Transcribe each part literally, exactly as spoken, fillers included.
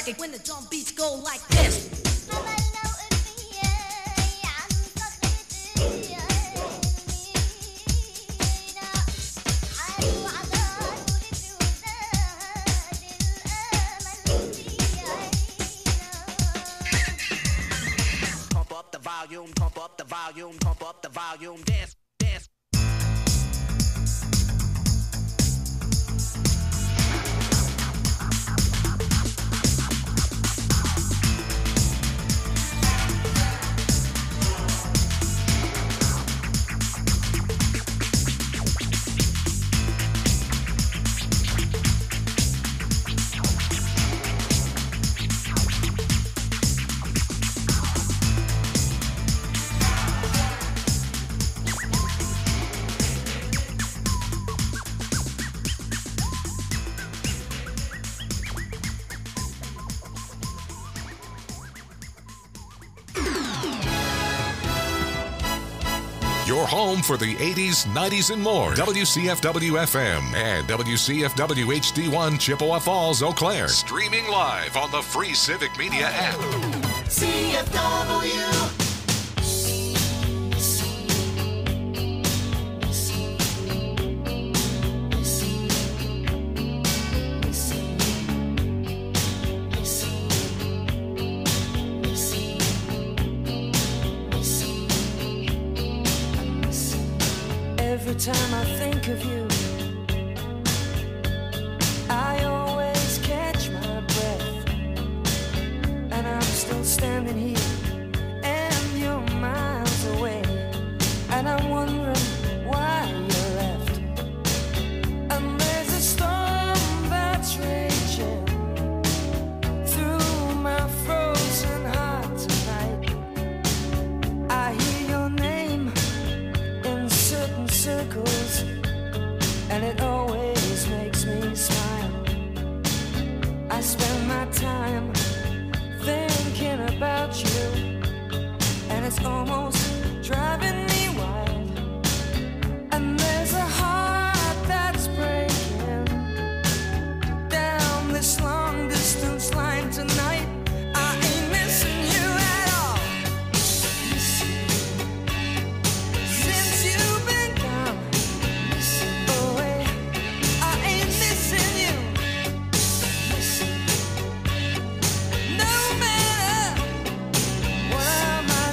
like it when the drum beats go like this. Pump up the volume, pump up the volume, pump up the volume, dance, dance. Your home for the eighties, nineties, and more. W C F W F M and W C F W H D one Chippewa Falls, Eau Claire. Streaming live on the free Civic Media app. C F W. Every time I think of you, I always catch my breath, and I'm still standing here, and you're miles away, and I'm wondering why you left. And there's a storm that's raging through my frozen heart tonight. I hear your name in certain circles, and it always makes me smile. I spend my time thinking about you, and it's almost driving me wild. And there's a heart that's breaking down this long distance line tonight. I ain't missing you at all. Since you've been gone away, I ain't missing you. No matter what I might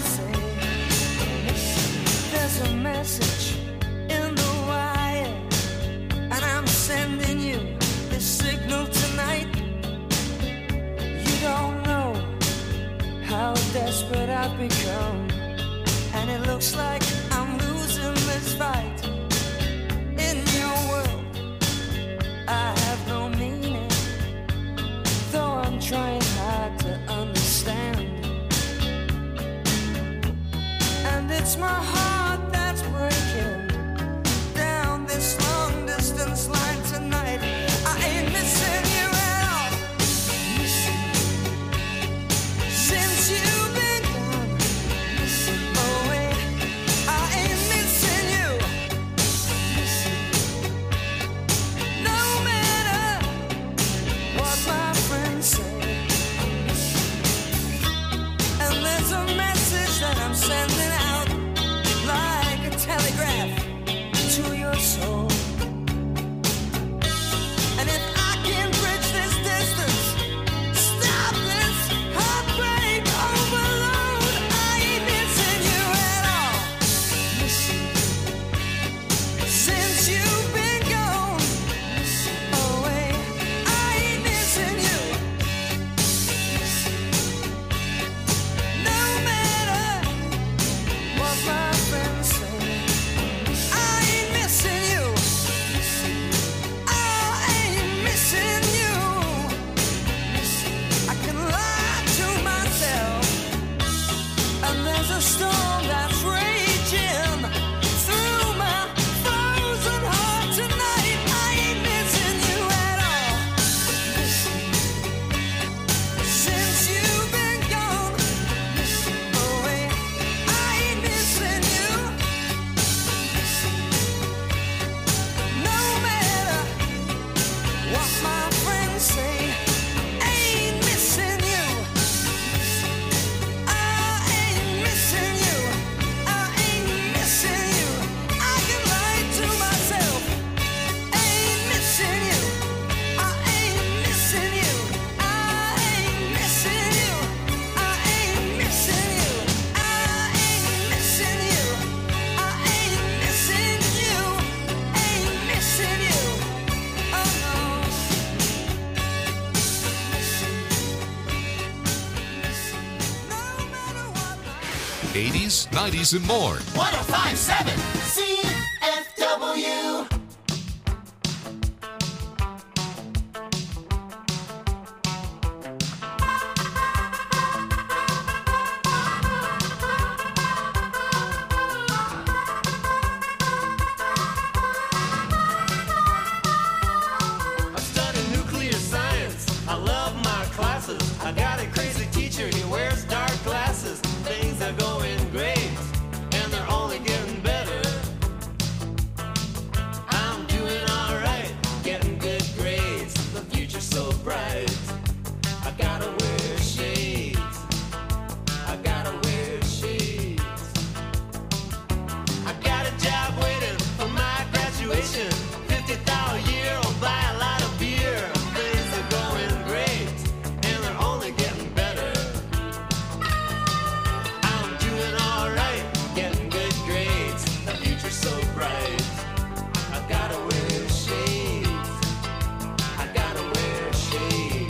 say, there's a message in the wire, and I'm sending you this signal tonight. You don't know how desperate I've become, and it looks like I'm losing this fight. In your world, I have no meaning, though I'm trying hard to understand. And it's my heart that's breaking down this long distance line tonight. I ain't missing you at all. Since you've been gone away, I ain't missing you. No matter what my friends say. And there's a message that I'm sending out like a telegraph to your soul. And if I can bridge this distance, stop this heartbreak overload, I ain't missing you at all. Since you've been gone away, I ain't missing you. No matter eighties, nineties, and more. one oh five point seven C F W. I got a crazy teacher, he wears dark glasses. Things are going great, and they're only getting better. I'm doing alright, getting good grades. The future's so bright. I gotta wear shades. I gotta wear shades. I got a job waiting for my graduation. fifty thousand a year, I'll buy a lot of beer. Things are going great. Getting better. I'm doing alright, getting good grades. The future's so bright. I gotta wear shades. I gotta wear shades.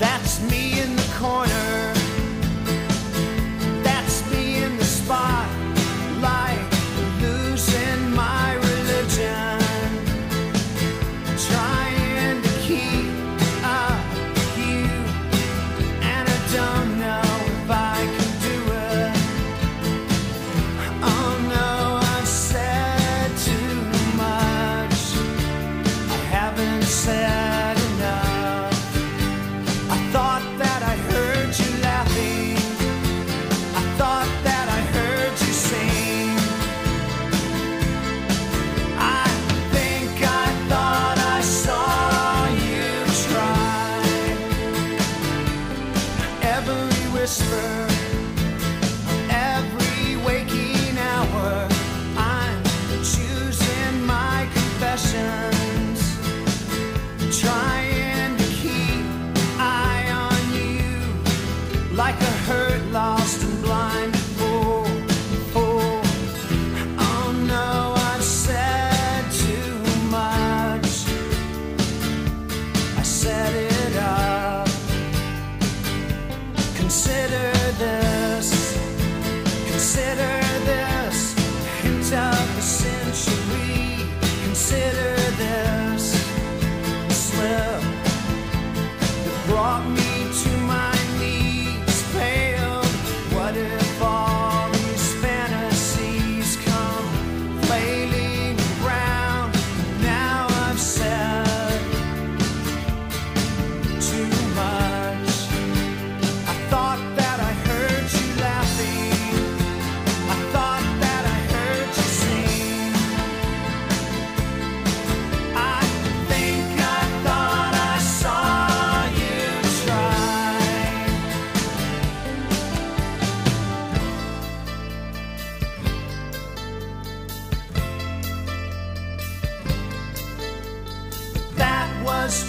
Corner, that's me in the spot.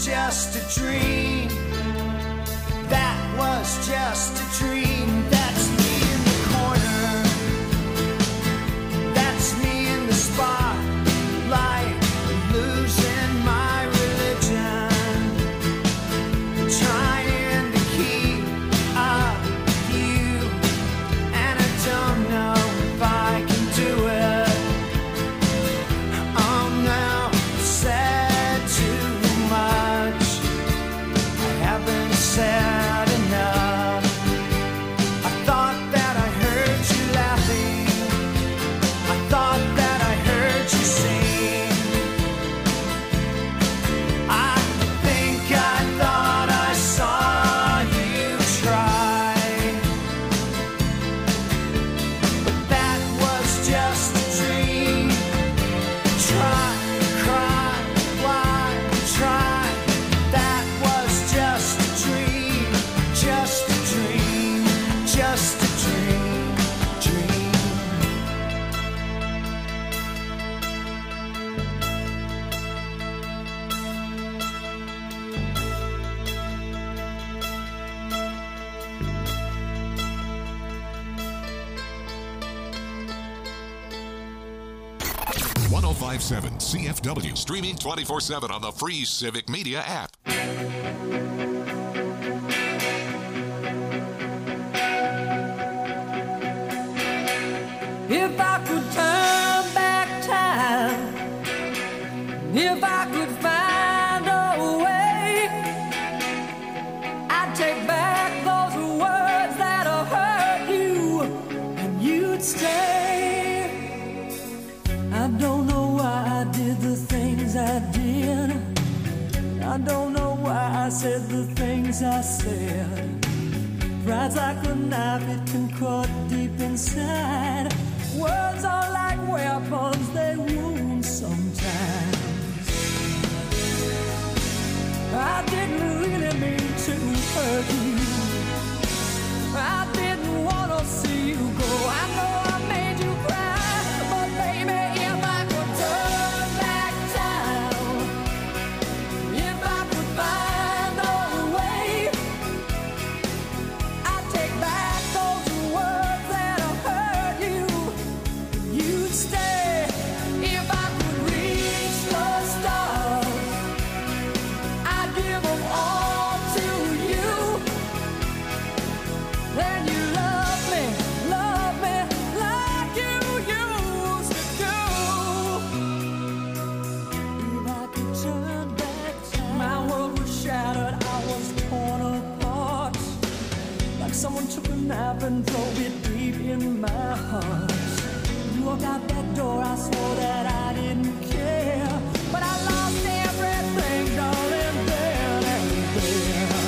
just a dream. That was just a dream. That's me in the corner. That's me in the spotlight, losing my religion, trying to keep up with you, and I don't know if I can do it. Oh no, I said too much. I haven't said enough. I thought that I heard you laughing. I thought that I heard you sing. I think I thought I saw you try. But that was just a dream. Try, cry, why, try. That was just a dream. Just a dream. Just a dream. Dream. one oh five point seven C F W, streaming twenty-four seven on the free Civic Media app. If I could turn back time, if I could find a way, I'd take back those words that have hurt you, and you'd stay. I don't know why I did the things I did. I don't know why I said the things I said. Pride's like a knife, it can cut deep inside. Words are like weapons, they wound sometimes. I didn't really mean to hurt you. I didn't want to see you go. I know I made you cry, but baby, if I could turn back time, if I could find a way, I'd take back those words that have hurt you. You'd stay. If I could reach the stars, I'd give them all to you. Then you love me, love me like you used to do. If I could turn back time, my world was shattered, I was torn apart. Like someone took a knife and drove it deep in my heart. You walked out that door, I swore that I didn't care. But I lost everything, darling, then and there.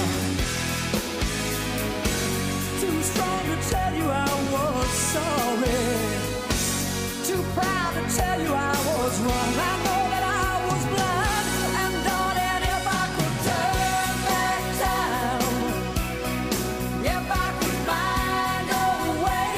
Too strong to tell you I was sorry. Too proud to tell you I was wrong. I know that I was blind. And darling, if I could turn back time, if I could find a way,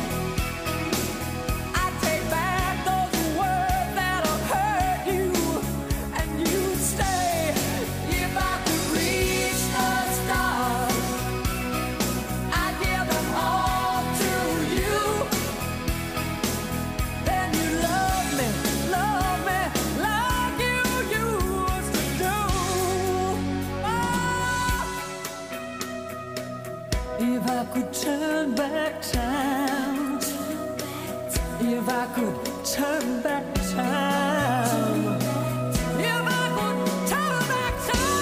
I'd take back those words that have hurt you, and you'd stay. If I could reach the stars, I'd give them all to you. Then you love me, love me like you used to do. Oh. If I could turn back time, if I could turn back time, if I could turn back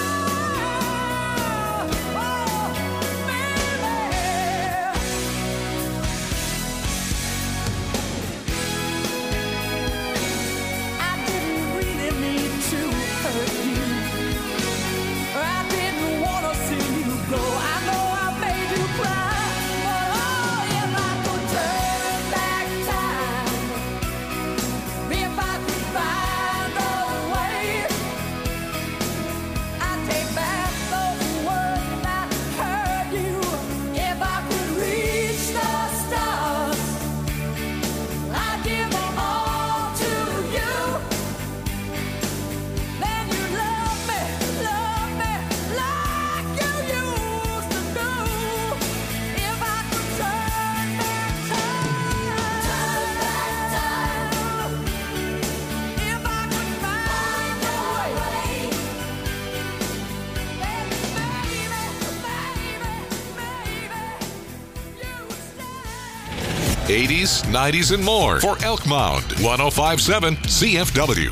time, oh, baby. I didn't really mean to hurt you. I didn't want to see you go. I know I made you cry, but oh, if I could turn back time, eighties, nineties, and more for Elk Mound. one oh five point seven C F W.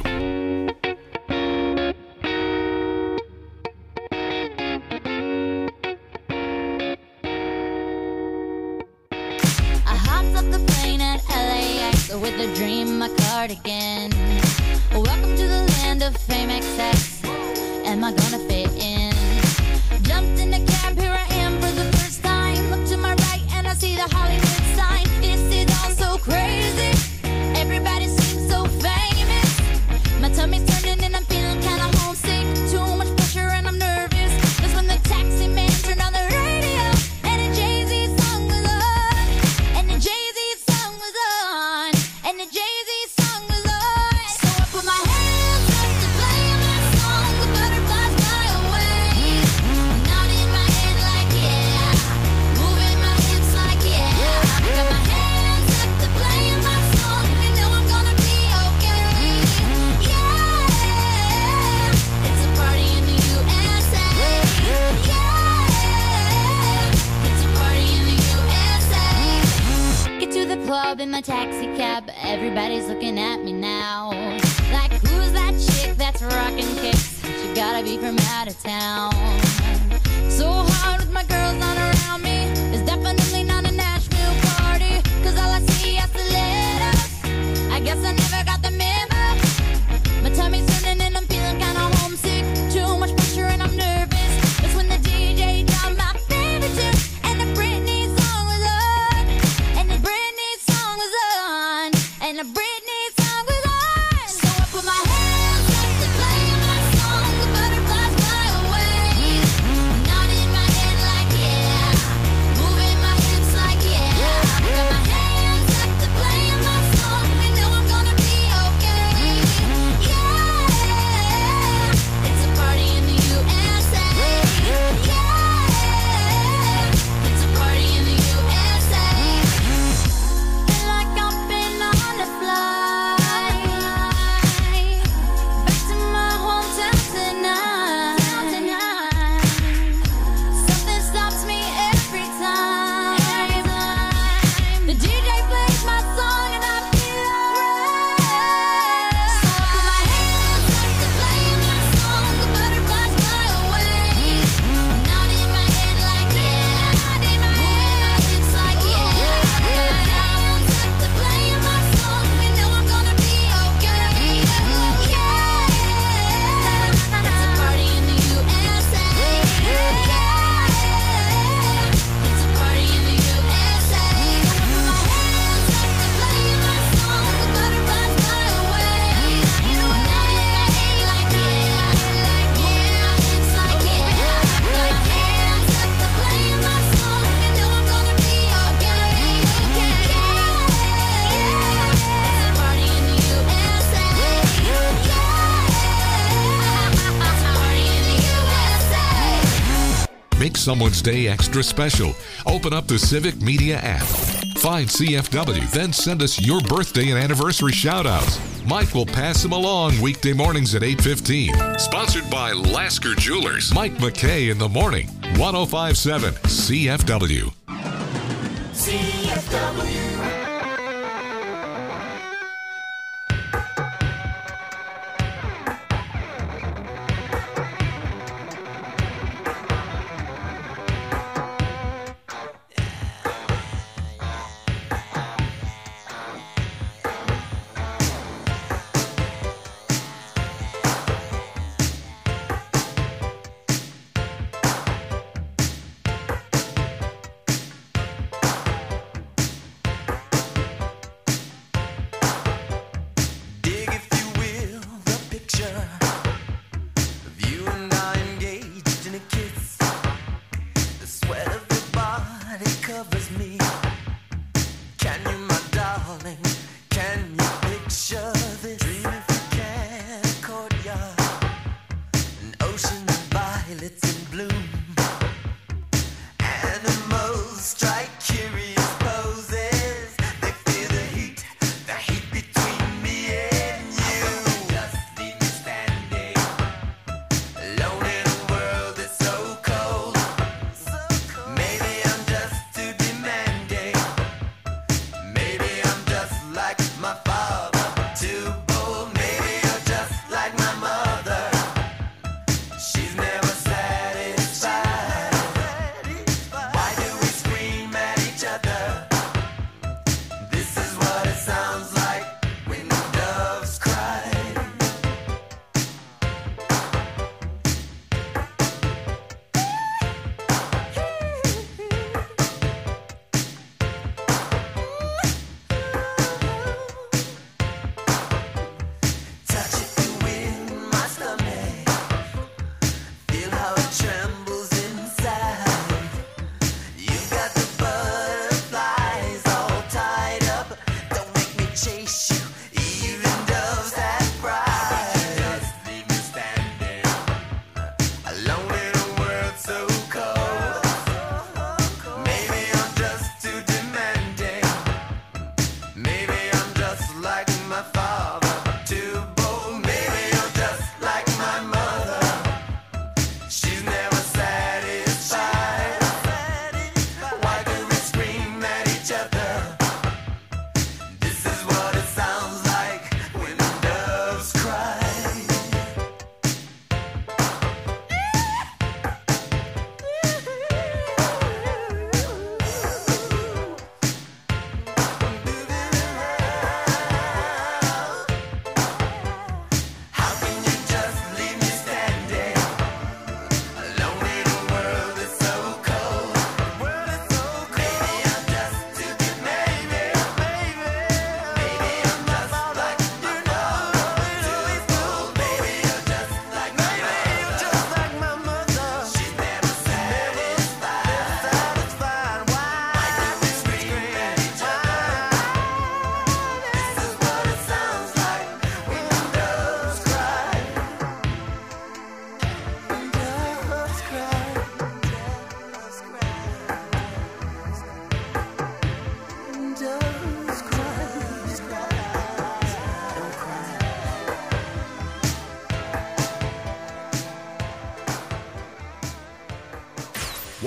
I hopped up the plane at L A X with a dream, my cardigan. Welcome to the land of fame X X. Am I gonna fit in? Jumped in the cab, here I am for the first time. Look to my right and I see the Hollywood sign. This is all so crazy. Everybody seems so famous. My tummy's turning and I'm feeling kinda homesick. Too much pressure and I'm nervous. That's when the taxi man turned on the radio and a Jay-Z song was on. And the Jay-Z song was on. And the Jay-Z song was on. So I put my hands up to play my song. The butterflies fly away. Nodding my head like yeah. Moving my hips like yeah. Got my hands up to play my song. You know I'm gonna be okay. Yeah. It's a party in the U S A. Yeah. It's a party in the U S A. Get to the club in my taxi cab. Everybody's looking at me now. Like, who's that chick that's rocking kicks? She gotta be from out of town. So hard with my girls not around me. It's definitely not a Nashville party. Cause all I see is stilettos. I guess I never got the memo. My tummy's turning and I'm feeling kinda homesick. Too much pressure and I'm nervous. It's when the D J dropped my favorite tune. And the Britney song was on. And the Britney song was on. And the Britney song was on. So I put my hands up to play my song. The butterflies fly away. Nodding my head like yeah. Moving my hips like yeah. Got my hands up to play my song. You know I'm gonna be okay. Yeah. It's a party in the U S A. Yeah. It's a party in the U S A. Feel like I've been on a flight back to my hometown tonight. Something stops me every time. The D J plays my song and I feel alright. So I put my hands up to play my song. The butterflies fly away. Nodding my head like yeah. Moving my hips like yeah. Got my hands up to play my song. You know I'm gonna be okay. Yeah. It's a party in the U S A. Yeah. It's a party in the U S A. I put my hands up to play my song. The butterflies fly away. Nodding my head like yeah. Moving my hips like yeah. Got my hands up to play my song. You know I'm gonna be okay. Yeah. It's a party in the U S A. Yeah. It's a party in the U S A. Make someone's day extra special. Open up the Civic Media app. Find C F W, then send us your birthday and anniversary shout-outs. Mike will pass them along weekday mornings at eight fifteen. Sponsored by Lasker Jewelers. Mike McKay in the morning. one oh five point seven C F W. C F W.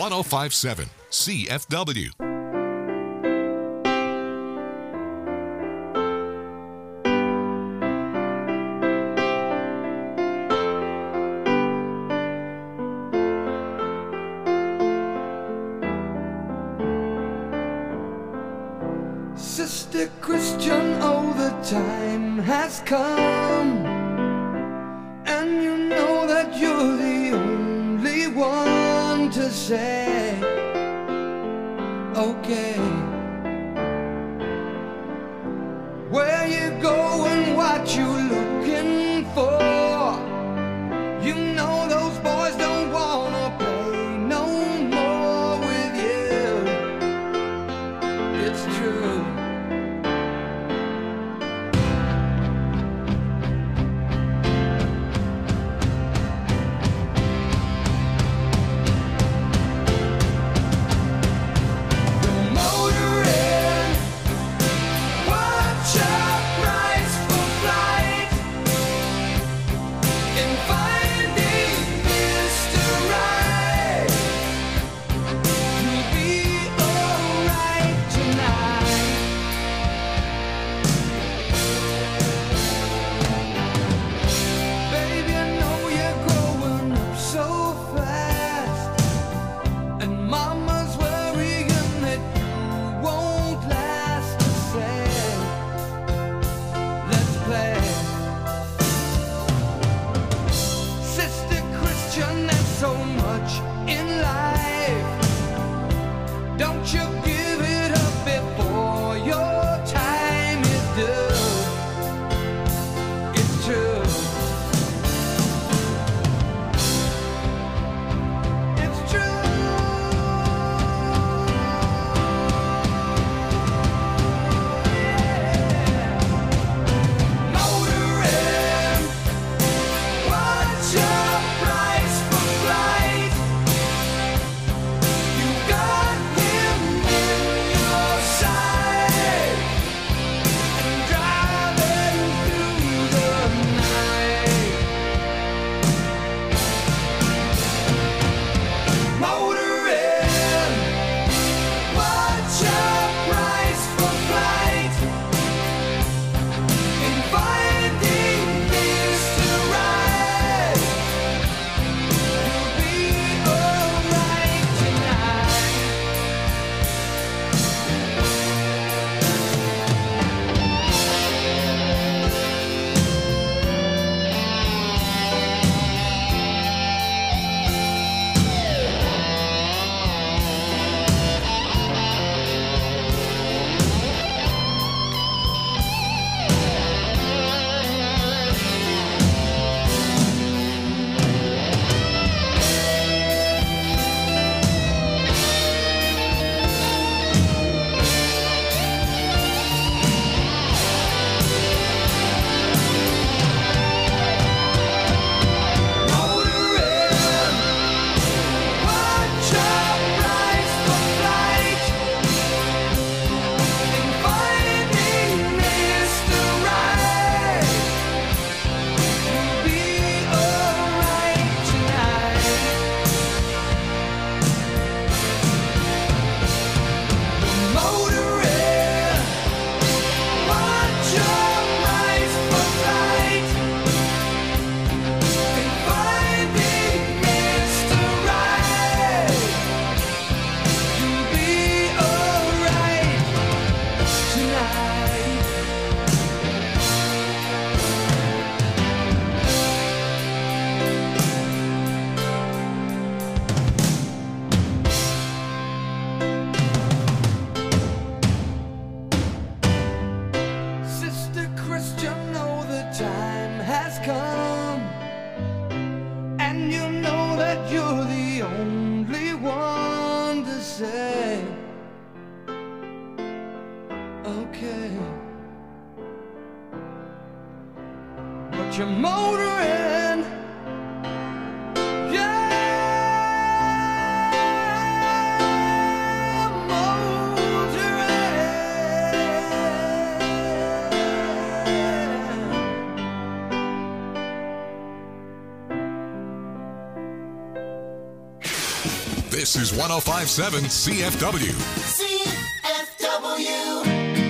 one oh five point seven C F W. Sister Christian, oh, the time has come, and you know that you're the only one to say, okay, where you going, what you looking for. You know those boys don't wanna play no more with you. It's true. You're motoring, yeah, motoring. This is one oh five point seven C F W. C F W.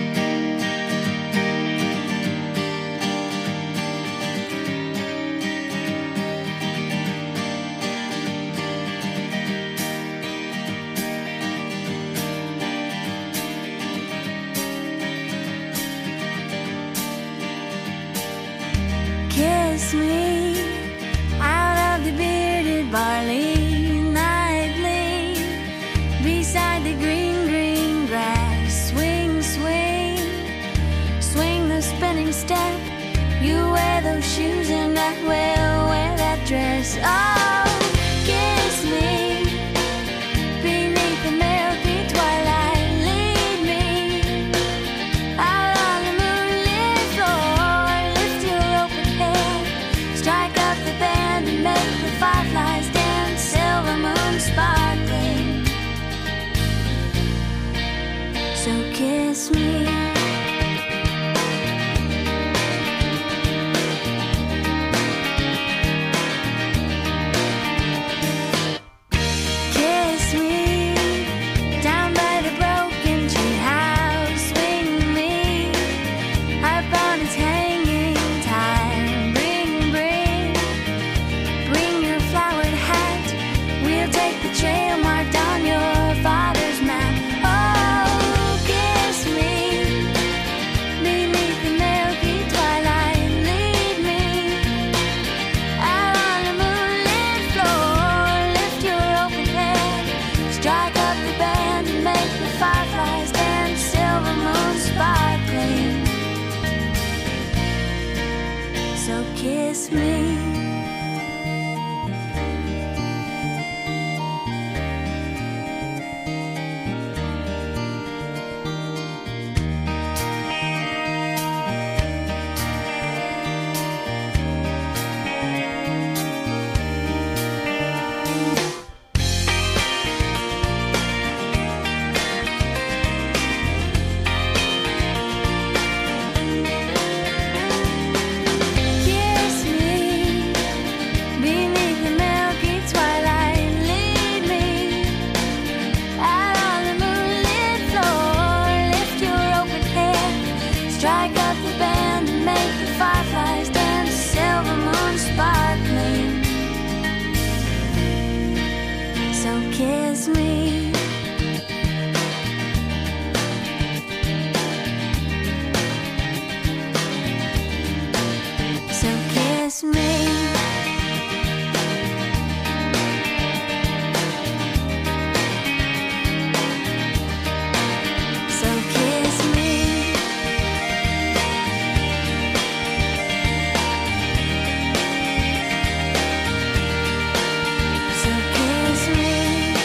Kiss me out of the bearded barley nightly, beside the green, green grass. Swing, swing, swing the spinning step. You wear those shoes and I will wear that dress. Oh, kiss me beneath the milky twilight. Lead me out on the moonlit floor. Lift your open head, strike up the band and make the fireflies dance. Silver moon sparkling, so kiss me. Kiss me down by the broken tree house. Swing me up on its hanging time. Bring, bring, bring your flowered hat. We'll take the trail marked on your father's map. Oh, kiss me beneath the milky twilight. Lead me out on the moonlit floor. Lift your open head, strike up the band and make the fireflies dance. Silver moon sparkling, so kiss me. Kiss me beneath the milky twilight. Lead me out on the moonlit floor. Lift your open head, strike up the band and make the fireflies dance. Silver moon sparkling, so kiss me. So kiss me. So kiss me. So kiss me.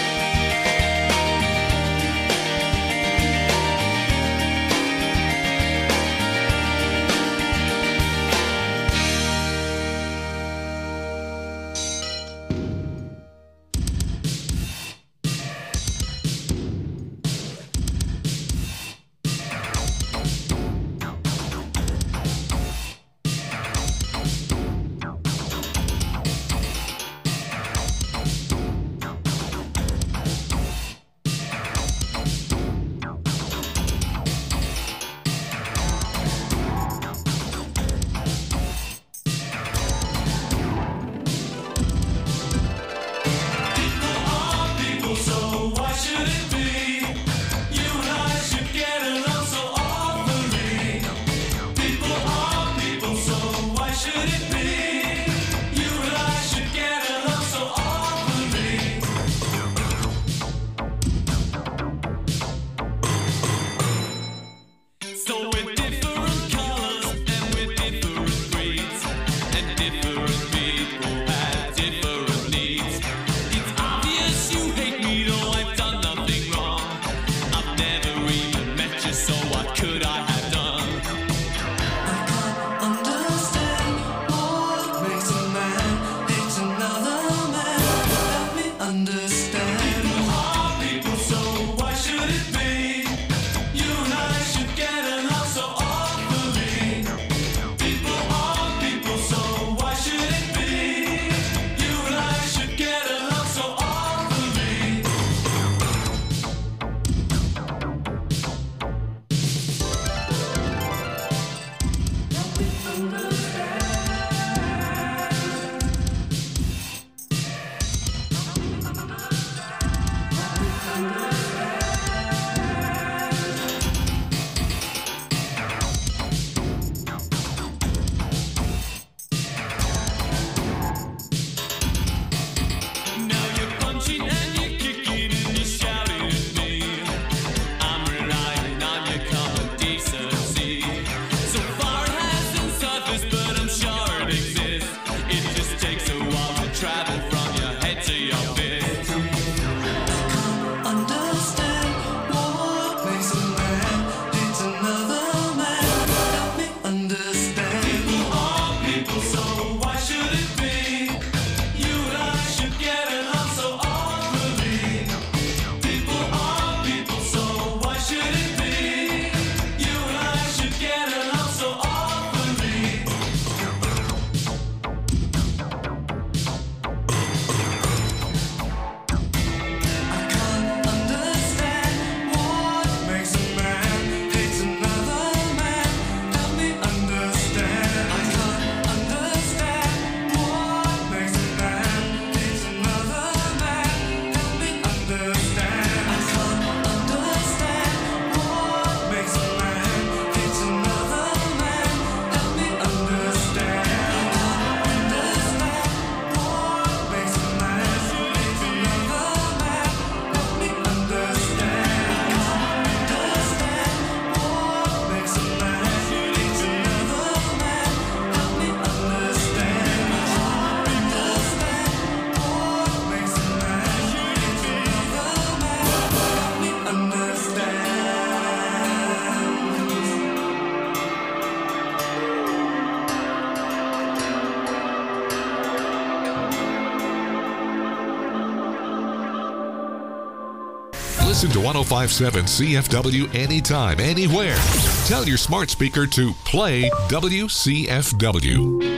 Listen to one oh five point seven C F W anytime, anywhere. Tell your smart speaker to play W C F W.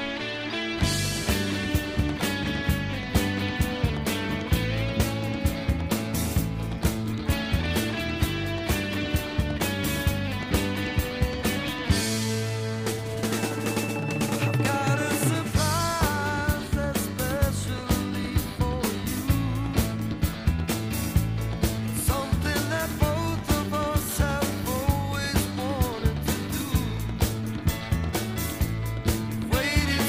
Waiting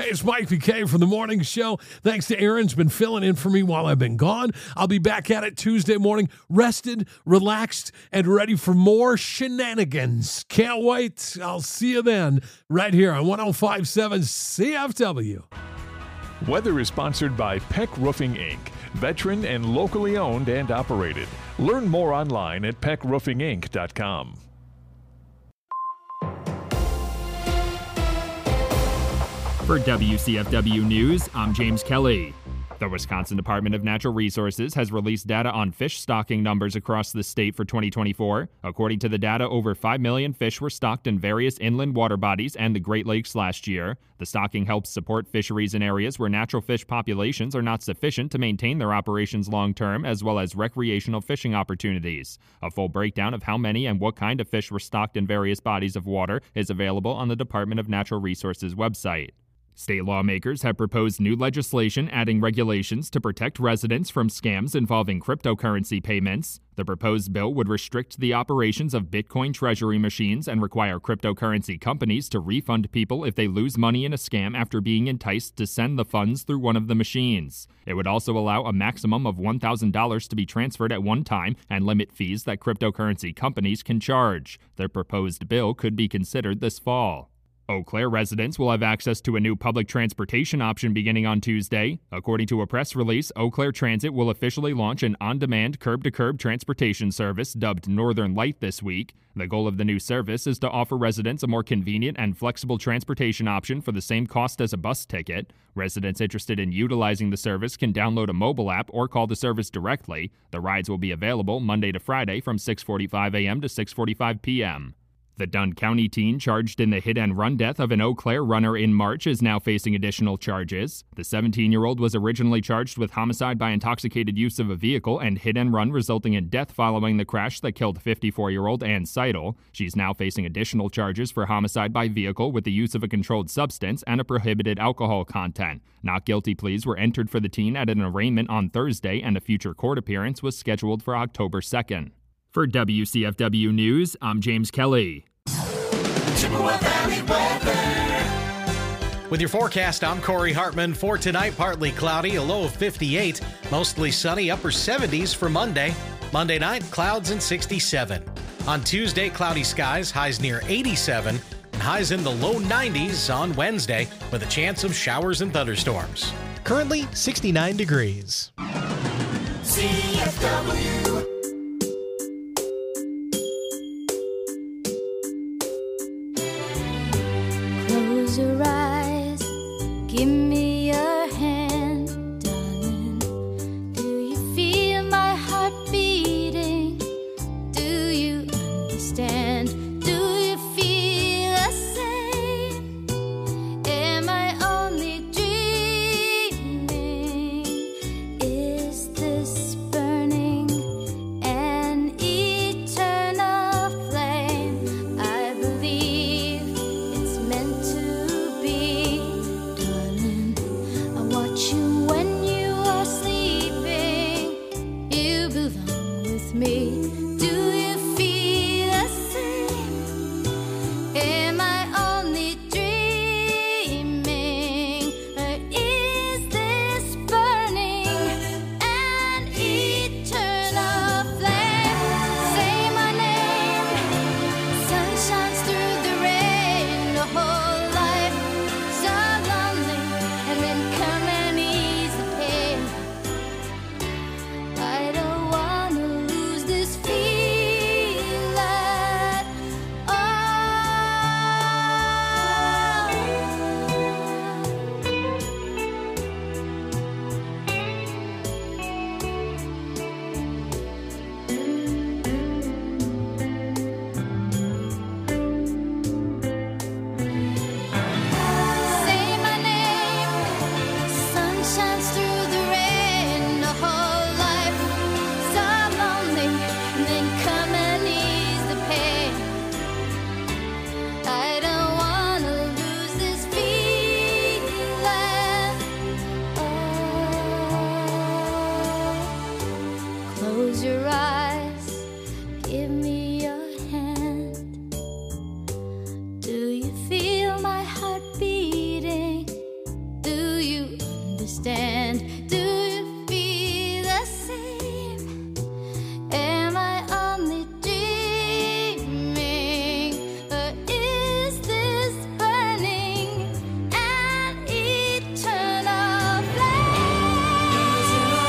it's Mike P K from the morning show. Thanks to Aaron's been filling in for me while I've been gone. I'll be back at it Tuesday morning, rested, relaxed, and ready for more shenanigans. Can't wait. I'll see you then right here on one oh five point seven C F W. Weather is sponsored by Peck Roofing, Incorporated. Veteran and locally owned and operated. Learn more online at peck roofing inc dot com. For W C F W News, I'm James Kelly. The Wisconsin Department of Natural Resources has released data on fish stocking numbers across the state for twenty twenty-four. According to the data, over five million fish were stocked in various inland water bodies and the Great Lakes last year. The stocking helps support fisheries in areas where natural fish populations are not sufficient to maintain their operations long-term, as well as recreational fishing opportunities. A full breakdown of how many and what kind of fish were stocked in various bodies of water is available on the Department of Natural Resources website. State lawmakers have proposed new legislation adding regulations to protect residents from scams involving cryptocurrency payments. The proposed bill would restrict the operations of Bitcoin treasury machines and require cryptocurrency companies to refund people if they lose money in a scam after being enticed to send the funds through one of the machines. It would also allow a maximum of one thousand dollars to be transferred at one time and limit fees that cryptocurrency companies can charge. The proposed bill could be considered this fall. Eau Claire residents will have access to a new public transportation option beginning on Tuesday. According to a press release, Eau Claire Transit will officially launch an on-demand curb-to-curb transportation service dubbed Northern Light this week. The goal of the new service is to offer residents a more convenient and flexible transportation option for the same cost as a bus ticket. Residents interested in utilizing the service can download a mobile app or call the service directly. The rides will be available Monday to Friday from six forty-five a.m. to six forty-five p.m. The Dunn County teen charged in the hit-and-run death of an Eau Claire runner in March is now facing additional charges. The seventeen-year-old was originally charged with homicide by intoxicated use of a vehicle and hit-and-run resulting in death following the crash that killed fifty-four-year-old Ann Seidel. She's now facing additional charges for homicide by vehicle with the use of a controlled substance and a prohibited alcohol content. Not guilty pleas were entered for the teen at an arraignment on Thursday, and a future court appearance was scheduled for October second. For W C F W News, I'm James Kelly. Chippewa Valley weather. With your forecast, I'm Corey Hartman. For tonight, partly cloudy, a low of fifty-eight. Mostly sunny, upper seventies for Monday. Monday night, clouds and sixty-seven. On Tuesday, cloudy skies, highs near eighty-seven. And highs in the low nineties on Wednesday, with a chance of showers and thunderstorms. Currently, sixty-nine degrees. C F W. Close your eyes, give me your hand, darling. Do you feel my heart beating? Do you understand? Do you feel the same? Am I only dreaming? Is this burning understand. Do you feel the same? Am I only dreaming? Or is this burning an eternal flame?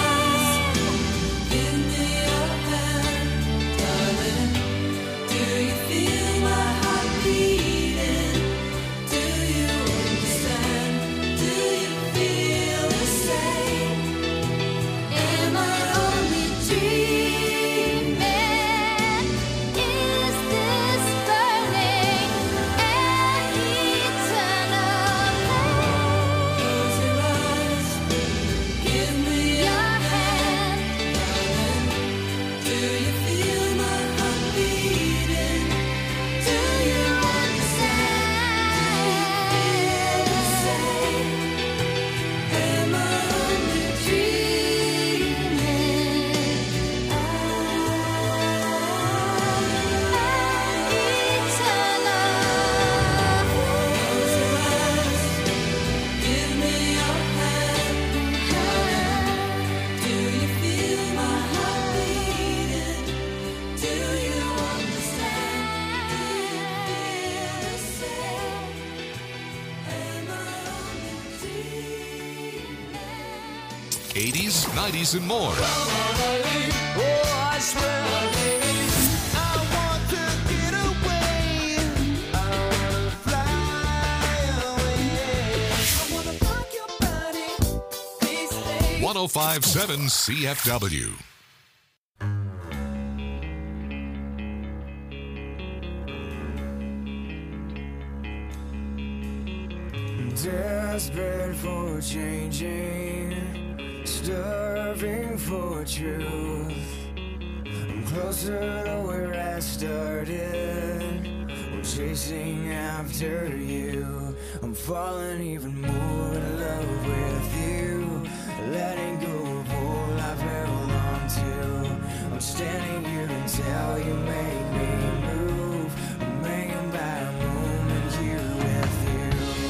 Give me your hand, darling. Do you feel my heart beating? Do you understand? Do you feel the same? Am I only dreaming? Is this burning an eternal flame? Close your eyes. Give me your hand, darling. Do you feel my heart beating? Do you understand? Do you feel the same? Am I only dreaming? An eternal Close your eyes. Give me your hand, do you feel my heart beating? Do you understand? Do you feel the same? Am I only dreaming? eighties, nineties, and more. Oh, I swear, I want to get away. I wanna fly away. I wanna rock your body these days. one oh five point seven C F W. Desperate for changing, starving for truth. I'm closer to where I started. I'm chasing after you. I'm falling even more in love with you. Letting go of all I've held on to. I'm standing here until you make me move. I'm hanging by a moment here with you.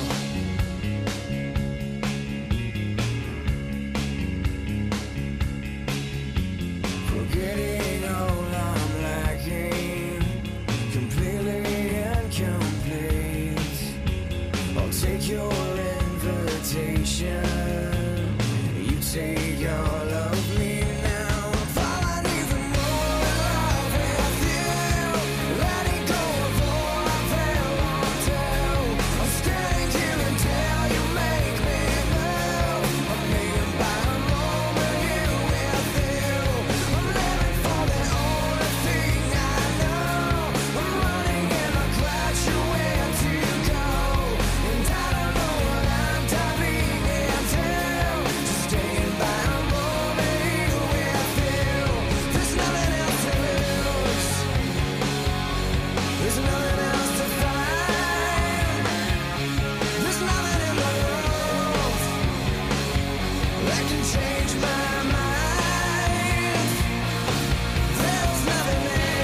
Forgetting all I'm lacking, completely incomplete. I'll take your invitation. You take all of me now. I'm falling even more in love with you. Letting go of all I've held on to. I'm standing here until you make me move. I'm hanging by a moment here with you. I'm living for the only thing I know. I'm running and I crash you where to go. And I don't know what I'm diving into. Just staying by a moment here with you. There's nothing else to lose. There's nothing else to find. There's nothing in the world that can change my mind. There's nothing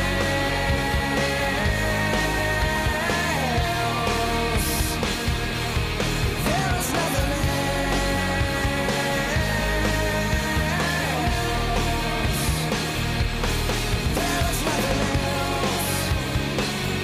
else. There's nothing else. There's nothing else.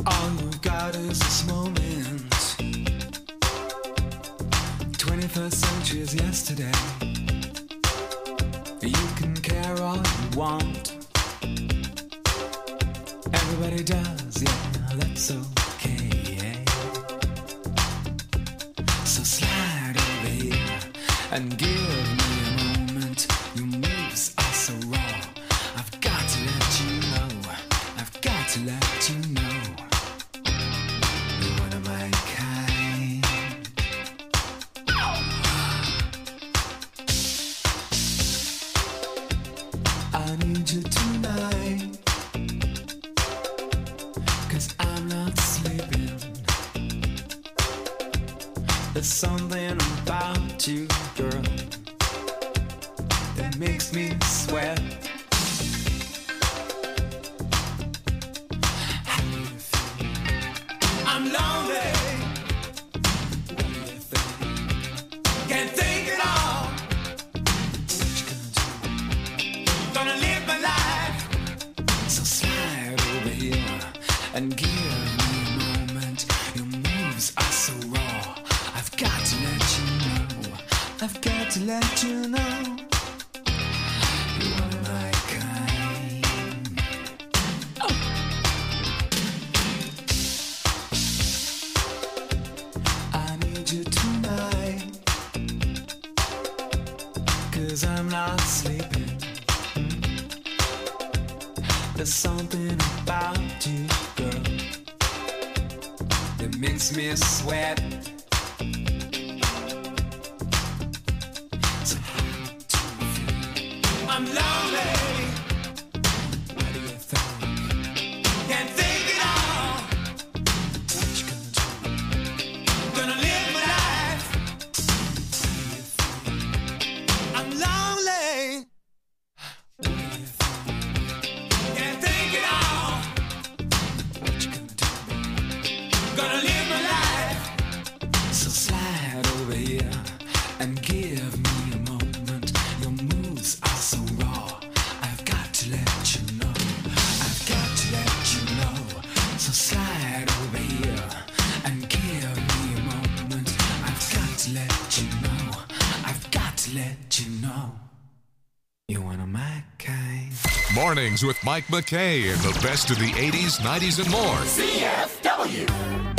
All you got is this moment. twenty-first century is yesterday. You can care all you want. Everybody does, yeah, that's okay. So slide over here and give me a moment. Your moves are so raw. I've got to let you know. I've got to let you know. You're one of my kind. I need you tonight, 'cause I'm not sleeping. There's something about you, girl, that makes me sweat. How do you feel? I'm lonely. What do you think? Can't think at all. What you gonna do? Gonna live my life. So slide over here and give me a moment. Your moves are so raw. I've got to let you know. I've got to let you know. You are my kind. Oh. I need you tonight, 'cause I'm not sleeping. There's something about you, girl, that makes me sweat. So how do you feel? I'm lonely. What do you think? Can't think at all. What you gonna do? Gonna live my life. How do you feel? I'm lonely. What do you think? Can't think at all. What you gonna do? Gonna live my life. So slide over here and give me a moment. Your moves are so raw. I've got to let you know. I've got to let you know. So slide over here and give me a moment. I've got to let you know. I've got to let you know. You're one of my kind. Mornings with Mike McKay and the best of the eighties, nineties, and more. C F W.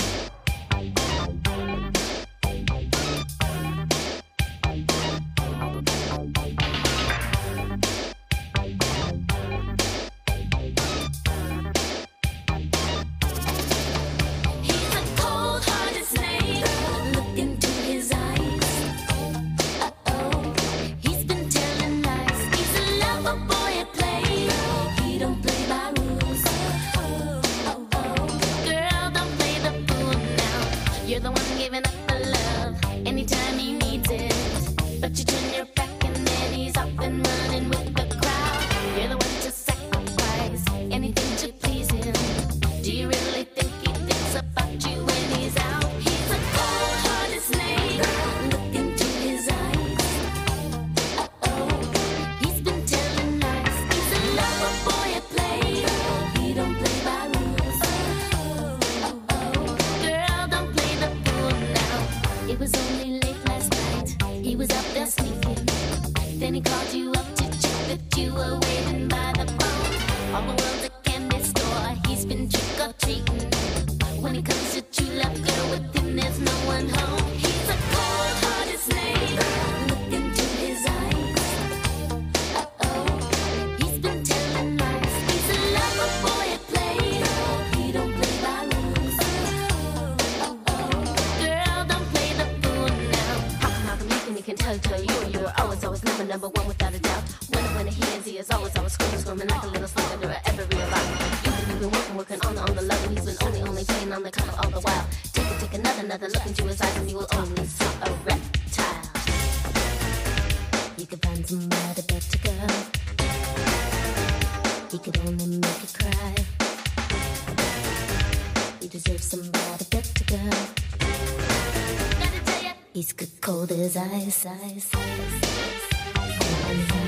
He's a cold-hearted snake. Look into his eyes. Uh-oh, he's been telling lies. He's a lover boy at play. He don't play by rules. Oh, oh, oh. Girl, don't play the fool now. You're the one giving up the love anytime he needs it. But you turn your back and then he's off and running with the crowd. You're the one to sacrifice anything to please him. Do you really think he thinks about you when he's out? He's a cold-hearted snake. Look into his eyes. Uh-oh, he's been telling lies. He's a lover boy at play. He don't play by rules. Oh, oh, oh. Girl, don't play the fool now. It was only late last night. He was out there sneaking. Then he called you up to check that you were waiting by the phone. All the world's a candy store. He's been trick or treating. When it comes to true love, girl, with him there's no one home. He's a cold-hearted snake. Look into his eyes. Uh-oh, he's been telling lies. He's a lover boy at play. He don't play by rules. Oh, oh, girl, don't play the fool now. How come, how come you can, you can tell, tell you, you were always, always number, number one without a doubt. When, when he is, he is always, always screaming, screaming like a little slug under every about. Even you've been working, working on the, on the love, and he's been only, only playing on the counter all the while. Take it, take another, another look into his eyes, and you will only see a reptile. You could find somebody better, girl. He could only make you cry. You deserve somebody better, girl. Gotta tell ya, he's good cold as ice, ice, ice.